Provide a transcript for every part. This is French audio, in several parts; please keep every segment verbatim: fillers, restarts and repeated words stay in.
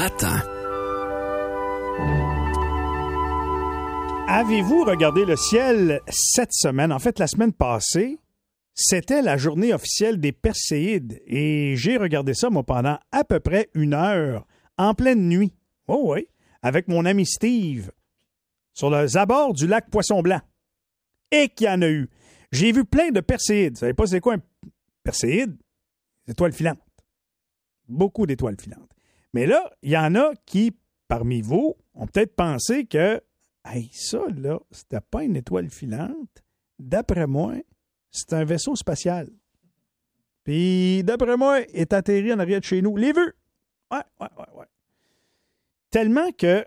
matin. Avez-vous regardé le ciel cette semaine? En fait, la semaine passée, c'était la journée officielle des Perséides. Et j'ai regardé ça, moi, pendant à peu près une heure, en pleine nuit. Oh oui, avec mon ami Steve, sur les abords du lac Poisson-Blanc. Et qu'il y en a eu. J'ai vu plein de Perséides. Vous savez pas c'est quoi un Perséide? Étoiles filantes. Beaucoup d'étoiles filantes. Mais là, il y en a qui, parmi vous, ont peut-être pensé que hey, ça, là, c'était pas une étoile filante. D'après moi, c'est un vaisseau spatial. Puis, d'après moi, il est atterri en arrière de chez nous. Les vus! Ouais, ouais, ouais, ouais. Tellement que,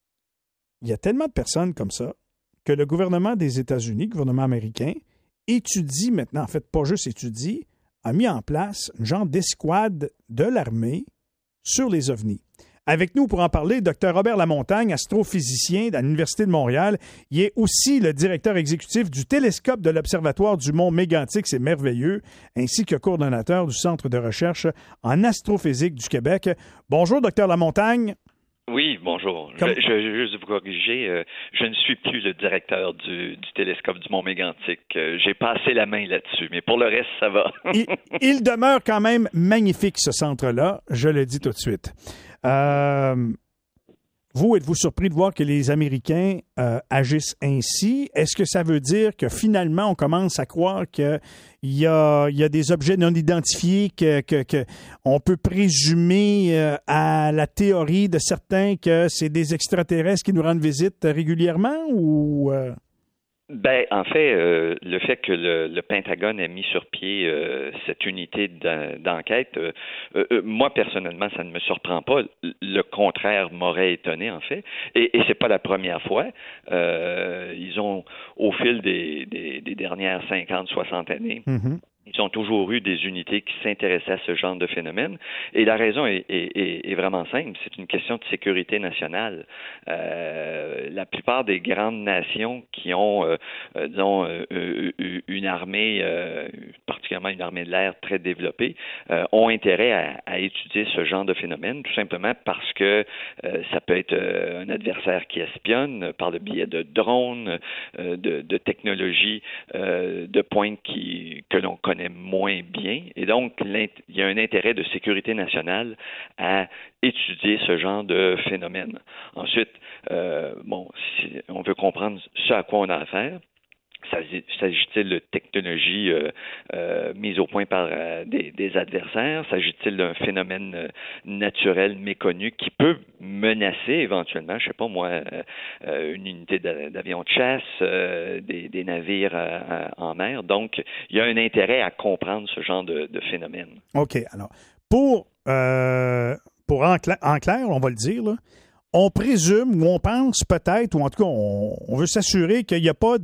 il y a tellement de personnes comme ça que le gouvernement des États-Unis, le gouvernement américain, étudie maintenant, en fait, pas juste étudie, a mis en place un genre d'escouade de l'armée sur les ovnis. Avec nous pour en parler, Dr Robert Lamontagne, astrophysicien à l'Université de Montréal. Il est aussi le directeur exécutif du télescope de l'Observatoire du Mont Mégantic, c'est merveilleux, ainsi que coordonnateur du Centre de recherche en astrophysique du Québec. Bonjour, Dr Lamontagne. Oui, bonjour. Comme... Je, je vais juste vous corriger, euh, je ne suis plus le directeur du, du télescope du Mont Mégantic. Euh, j'ai passé la main là-dessus, mais pour le reste, ça va. il, il demeure quand même magnifique, ce centre-là, je le dis tout de suite. Euh, vous, êtes-vous surpris de voir que les Américains euh, agissent ainsi? Est-ce que ça veut dire que finalement, on commence à croire qu'il y a, il y a des objets non identifiés que, que, que on peut présumer euh, à la théorie de certains que c'est des extraterrestres qui nous rendent visite régulièrement ou... Euh... Ben, en fait, euh, le fait que le, le Pentagone ait mis sur pied euh, cette unité d'enquête, euh, euh, moi personnellement, ça ne me surprend pas. Le contraire m'aurait étonné, en fait. Et, et c'est pas la première fois. Euh, ils ont, au fil des, des, des dernières cinquante, soixante années, mm-hmm. Ils ont toujours eu des unités qui s'intéressaient à ce genre de phénomène. Et la raison est, est, est, est vraiment simple. C'est une question de sécurité nationale. Euh, la plupart des grandes nations qui ont, euh, euh, disons, euh, une armée, euh, particulièrement une armée de l'air très développée, euh, ont intérêt à, à étudier ce genre de phénomène, tout simplement parce que euh, ça peut être euh, un adversaire qui espionne par le biais de drones, euh, de, de technologies euh, de pointe qui, que l'on connaît moins bien. Et donc, il y a un intérêt de sécurité nationale à étudier ce genre de phénomène. Ensuite, euh, bon, si on veut comprendre ce à quoi on a affaire, s'agit-il de technologies euh, euh, mises au point par euh, des, des adversaires? S'agit-il d'un phénomène euh, naturel méconnu qui peut menacer éventuellement, je ne sais pas moi, euh, une unité d'avion de chasse, euh, des, des navires euh, en mer? Donc, il y a un intérêt à comprendre ce genre de, de phénomène. OK. Alors, pour, euh, pour en, cla- en clair, on va le dire, là, on présume ou on pense peut-être, ou en tout cas, on, on veut s'assurer qu'il n'y a pas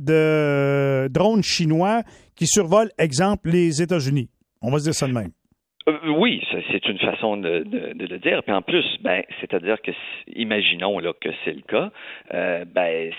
de drones chinois qui survolent, exemple, les États-Unis. On va se dire ça de même. Euh, oui, c'est une façon de, de, de le dire. Puis en plus, ben, c'est-à-dire que, imaginons là, que c'est le cas, euh, ben,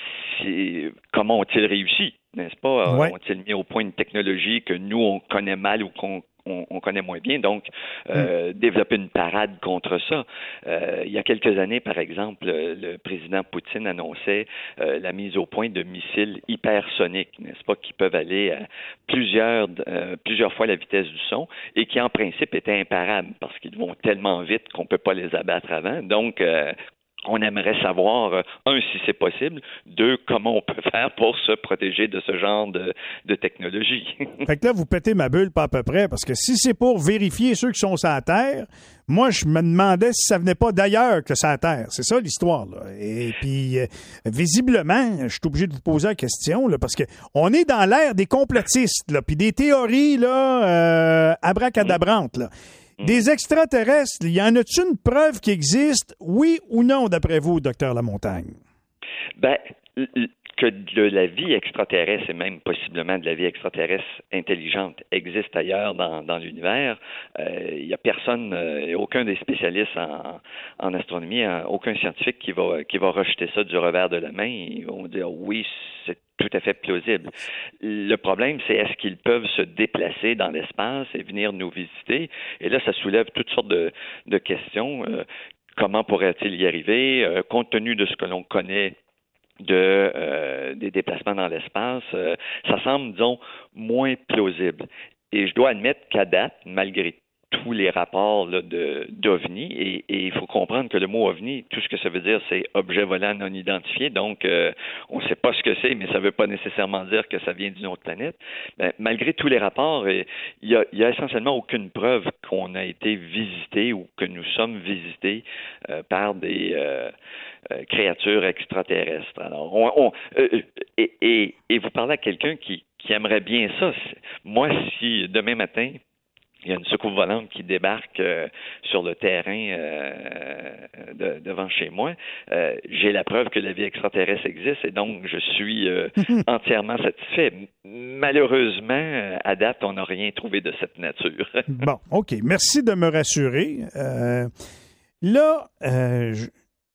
comment ont-ils réussi, n'est-ce pas? Ouais. Ont-ils mis au point une technologie que nous, on connaît mal ou qu'on On, on connaît moins bien, donc euh, mm. développer une parade contre ça. Euh, il y a quelques années, par exemple, le président Poutine annonçait euh, la mise au point de missiles hypersoniques, n'est-ce pas, qui peuvent aller à plusieurs, euh, plusieurs fois la vitesse du son et qui, en principe, étaient imparables parce qu'ils vont tellement vite qu'on ne peut pas les abattre avant. Donc, euh, on aimerait savoir, un, si c'est possible, deux, comment on peut faire pour se protéger de ce genre de, de technologie. Fait que là, vous pétez ma bulle pas à peu près, parce que si c'est pour vérifier ceux qui sont sur la Terre, moi, je me demandais si ça venait pas d'ailleurs que sur la Terre. C'est ça, l'histoire, là. Et puis, euh, visiblement, je suis obligé de vous poser la question, là, parce que on est dans l'ère des complotistes, là, puis des théories, là, euh, abracadabrantes, là. Des extraterrestres, y en a-t-il une preuve qui existe, oui ou non, d'après vous, docteur Lamontagne? Ben, que de la vie extraterrestre et même possiblement de la vie extraterrestre intelligente existe ailleurs dans, dans l'univers, il euh, n'y a personne, euh, aucun des spécialistes en, en astronomie, hein, aucun scientifique qui va, qui va rejeter ça du revers de la main. Ils vont dire oui, c'est tout à fait plausible. Le problème, c'est est-ce qu'ils peuvent se déplacer dans l'espace et venir nous visiter? Et là, ça soulève toutes sortes de, de questions. Euh, comment pourrait-il y arriver? Euh, compte tenu de ce que l'on connaît de euh, des déplacements dans l'espace, euh, ça semble, disons, moins plausible. Et je dois admettre qu'à date, malgré tous les rapports là, de, d'OVNI, et, et il faut comprendre que le mot OVNI, tout ce que ça veut dire, c'est objet volant non identifié, donc euh, on ne sait pas ce que c'est, mais ça ne veut pas nécessairement dire que ça vient d'une autre planète. Ben, malgré tous les rapports, il y a, y a essentiellement aucune preuve qu'on a été visité ou que nous sommes visités euh, par des euh, euh, créatures extraterrestres. Alors, on, on euh, et, et, et vous parlez à quelqu'un qui, qui aimerait bien ça. Moi, si demain matin, il y a une soucoupe volante qui débarque euh, sur le terrain euh, de, devant chez moi, euh, j'ai la preuve que la vie extraterrestre existe et donc je suis euh, entièrement satisfait. Malheureusement, à date, on n'a rien trouvé de cette nature. Bon, OK. Merci de me rassurer. Euh, là, euh, je,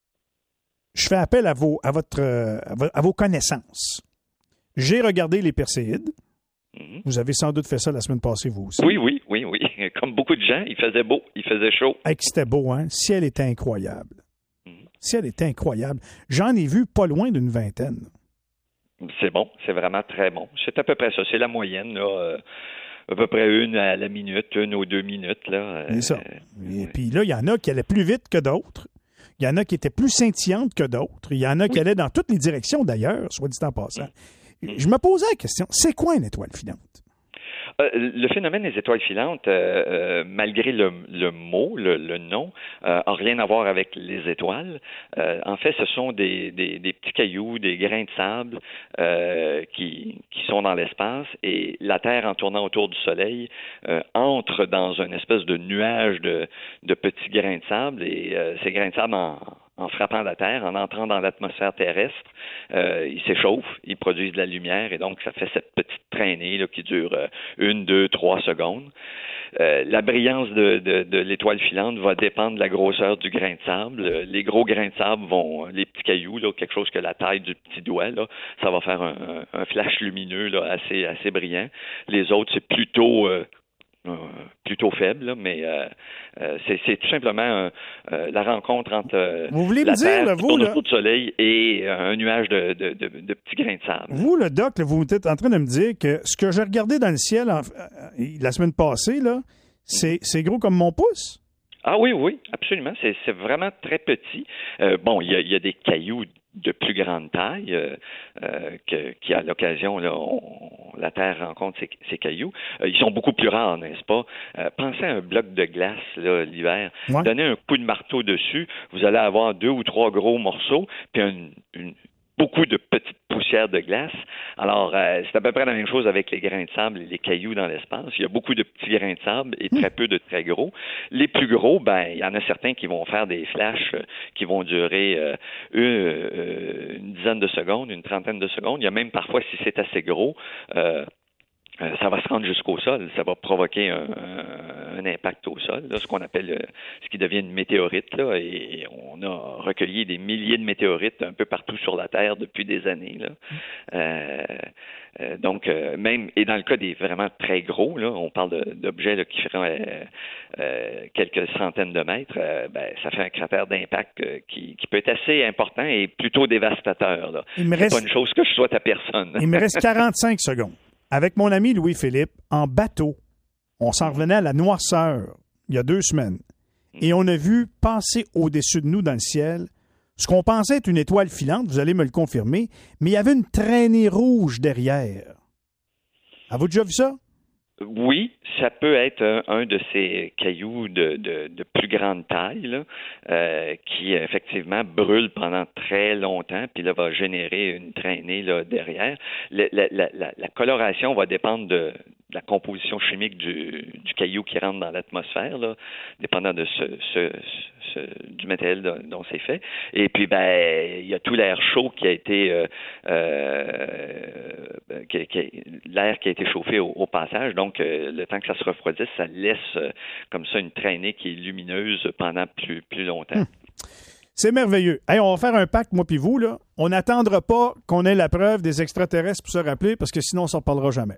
je fais appel à vos, à votre, à vos, à vos connaissances. J'ai regardé les Perséides. Mm-hmm. Vous avez sans doute fait ça la semaine passée, vous aussi. Oui, oui, oui, oui. Comme beaucoup de gens, il faisait beau, il faisait chaud. Hey, c'était beau, hein? Le ciel était incroyable. Mm-hmm. Le ciel était incroyable. J'en ai vu pas loin d'une vingtaine. C'est bon, c'est vraiment très bon. C'est à peu près ça. C'est la moyenne, là. Euh, à peu près une à la minute, une ou deux minutes, là. C'est ça. Euh, Et puis là, il y en a qui allaient plus vite que d'autres. Il y en a qui étaient plus scintillantes que d'autres. Il y en a qui oui. allaient dans toutes les directions, d'ailleurs, soit dit en passant. Je me posais la question, c'est quoi une étoile filante? Euh, le phénomène des étoiles filantes, euh, euh, malgré le, le mot, le, le nom, euh, a rien à voir avec les étoiles. Euh, en fait, ce sont des, des, des petits cailloux, des grains de sable euh, qui, qui sont dans l'espace et la Terre, en tournant autour du Soleil, euh, entre dans une espèce de nuage de, de petits grains de sable et euh, ces grains de sable en En frappant la Terre, en entrant dans l'atmosphère terrestre, euh, ils s'échauffent, ils produisent de la lumière et donc ça fait cette petite traînée là, qui dure euh, une, deux, trois secondes. Euh, la brillance de, de, de l'étoile filante va dépendre de la grosseur du grain de sable. Les gros grains de sable vont, les petits cailloux, là, quelque chose que la taille du petit doigt, là, ça va faire un, un flash lumineux là, assez, assez brillant. Les autres, c'est plutôt euh, Euh, plutôt faible, là, mais euh, euh, c'est, c'est tout simplement euh, la rencontre entre euh, vous voulez la me dire, Terre là, qui vous, tourne là, autour du Soleil et euh, un nuage de, de, de, de petits grains de sable. Vous, le doc, là, vous êtes en train de me dire que ce que j'ai regardé dans le ciel en, euh, la semaine passée, là, c'est, c'est gros comme mon pouce? Ah oui, oui, absolument. C'est, c'est vraiment très petit. Euh, bon, il y a, il y a des cailloux de plus grande taille euh, euh, que, qui, à l'occasion, là, on, la Terre rencontre ces, ces cailloux. Euh, ils sont beaucoup plus rares, n'est-ce pas? Euh, pensez à un bloc de glace là, l'hiver. Ouais. Donnez un coup de marteau dessus, vous allez avoir deux ou trois gros morceaux, puis une, une beaucoup de petites poussières de glace. Alors, euh, c'est à peu près la même chose avec les grains de sable et les cailloux dans l'espace. Il y a beaucoup de petits grains de sable et très peu de très gros. Les plus gros, ben, il y en a certains qui vont faire des flashs euh, qui vont durer euh, une, euh, une dizaine de secondes, une trentaine de secondes. Il y a même parfois, si c'est assez gros, euh, Euh, ça va se rendre jusqu'au sol, ça va provoquer un, un, un impact au sol, là, ce qu'on appelle euh, ce qui devient une météorite, là, et on a recueilli des milliers de météorites un peu partout sur la Terre depuis des années, là. Euh, euh, donc, euh, même, et dans le cas des vraiment très gros, là, on parle de, d'objets là, qui feront euh, euh, quelques centaines de mètres, euh, ben, ça fait un cratère d'impact euh, qui, qui peut être assez important et plutôt dévastateur, là. Il me C'est reste... pas une chose que je souhaite à personne. Il me reste quarante-cinq secondes. Avec mon ami Louis-Philippe, en bateau, on s'en revenait à la Noirceur il y a deux semaines. Et on a vu passer au-dessus de nous dans le ciel ce qu'on pensait être une étoile filante, vous allez me le confirmer, mais il y avait une traînée rouge derrière. Avez-vous déjà vu ça? Oui, ça peut être un, un de ces cailloux de, de, de plus grande taille là, euh, qui effectivement brûle pendant très longtemps, puis là va générer une traînée là, derrière. Le, la, la, la coloration va dépendre de, de la composition chimique du, du caillou qui rentre dans l'atmosphère, là, dépendant de ce, ce, ce, du matériel dont c'est fait. Et puis, ben, il y a tout l'air chaud qui a été, euh, euh, qui, qui, l'air qui a été chauffé au, au passage. Donc, euh, le temps que ça se refroidisse, ça laisse euh, comme ça une traînée qui est lumineuse pendant plus, plus longtemps. Hum. C'est merveilleux. Hey, on va faire un pacte, moi puis vous, là. On n'attendra pas qu'on ait la preuve des extraterrestres pour se rappeler, parce que sinon, on ne s'en reparlera jamais.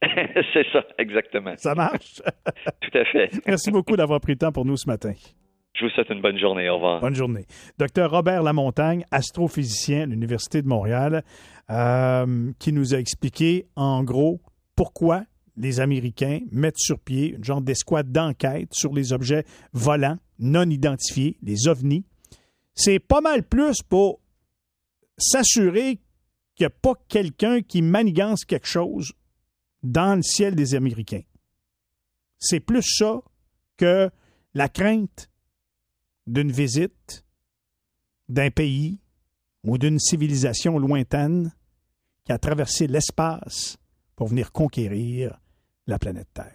C'est ça, exactement. Ça marche? Tout à fait. Merci beaucoup d'avoir pris le temps pour nous ce matin. Je vous souhaite une bonne journée. Au revoir. Bonne journée. Docteur Robert Lamontagne, astrophysicien à l'Université de Montréal, euh, qui nous a expliqué, en gros, pourquoi les Américains mettent sur pied une genre d'escouade d'enquête sur les objets volants non identifiés, les ovnis. C'est pas mal plus pour s'assurer qu'il n'y a pas quelqu'un qui manigance quelque chose dans le ciel des Américains. C'est plus ça que la crainte d'une visite d'un pays ou d'une civilisation lointaine qui a traversé l'espace pour venir conquérir la planète Terre.